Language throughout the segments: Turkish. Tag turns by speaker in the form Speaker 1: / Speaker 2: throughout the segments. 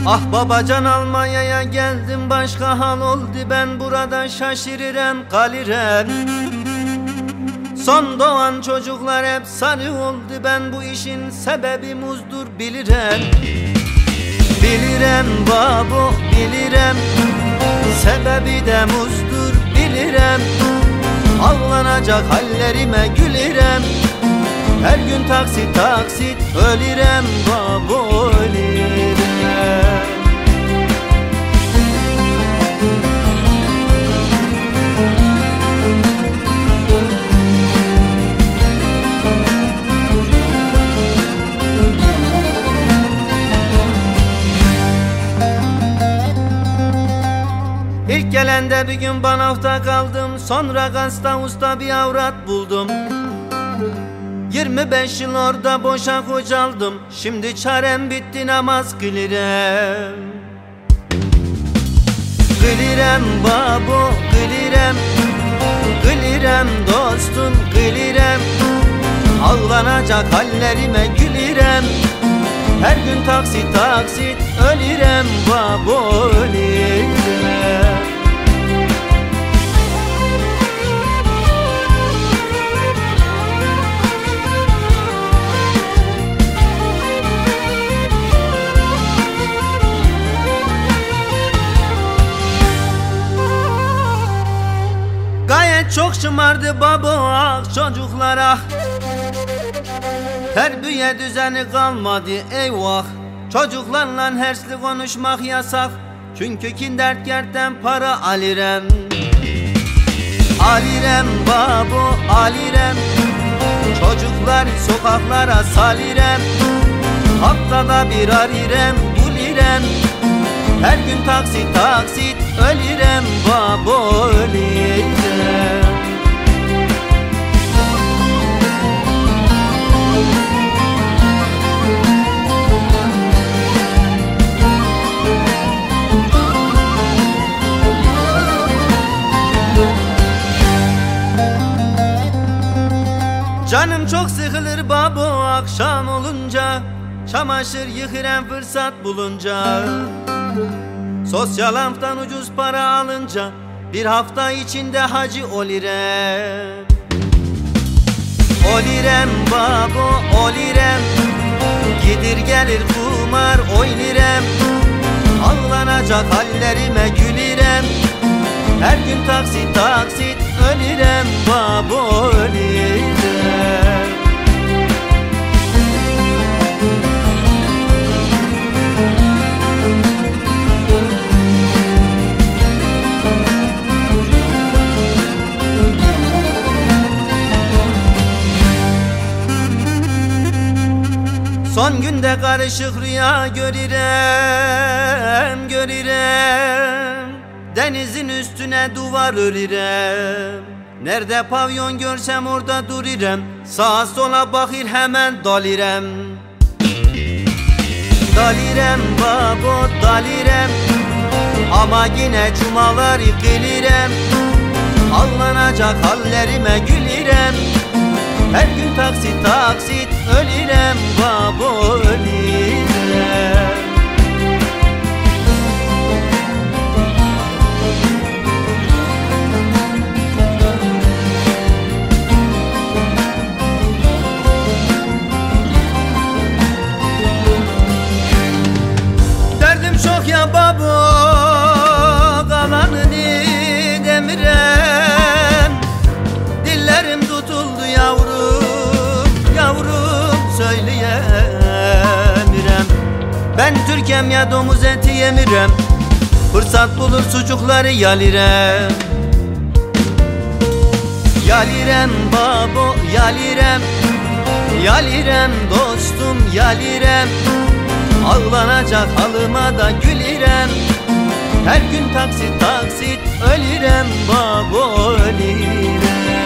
Speaker 1: Ah babacan Almanya'ya geldim, başka hal oldu, ben burada şaşırırım kalırım. Son doğan çocuklar hep sarı oldu, ben bu işin sebebi muzdur bilirim. Bilirim babo bilirim, sebebi de muzdur bilirim. Ağlanacak hallerime gülürüm, her gün taksit taksit ölürüm babo ölürüm. İlk gelende bir gün banafta kaldım, sonra gazda usta bir avrat buldum. 25 yıl orada boşa kocaldım, şimdi çarem bitti, namaz kılırım. Kılırım babo kılırım, kılırım dostum kılırım. Ağlanacak hallerime gülürüm, her gün taksit taksit ölürüm babo ölürüm. Gayet çok şımardı babo ah çocuklara, terbiye düzeni kalmadı eyvah. Çocuklarla hersli konuşmak yasak, çünkü kindergarten para alirem. Alirem babo alirem, çocuklar sokaklara salirem. Haftada bir arirem bulirem, her gün taksit taksit ölürem babo ölürem. Canım çok sıkılır babo akşam olunca, çamaşır yıkırım fırsat bulunca. Sosyal haftan ucuz para alınca, bir hafta içinde hacı olirem. Olirem babo olirem, gidir gelir kumar oynirem. Ağlanacak hallerime gülürem, her gün taksit taksit ölürem babo ölürem. Son günde karışık rüya görürem, görürem. Denizin üstüne duvar örürem. Nerede pavyon görsem orada dururem. Sağa sola bakır hemen dalirem. Dalirem babo dalirem, ama yine cumalar kılırem. Ağlanacak hallerime gülürem, her gün taksit taksit ölürem babo ölürem. Derdim çok ya babo, kalanını demirem. Dillerim tutuldu yavrum, yavrum söyleyemirem. Ben Türkem ya domuz eti yemirem, fırsat bulur sucukları yalirem. Yalirem babo yalirem, yalirem dostum yalirem. Ağlanacak halıma da gülürem, her gün taksit taksit ölürem babo ölürem.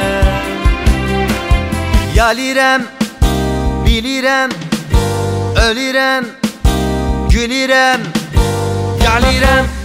Speaker 1: Yalirem bilirem ölürem, gülürem yalirem.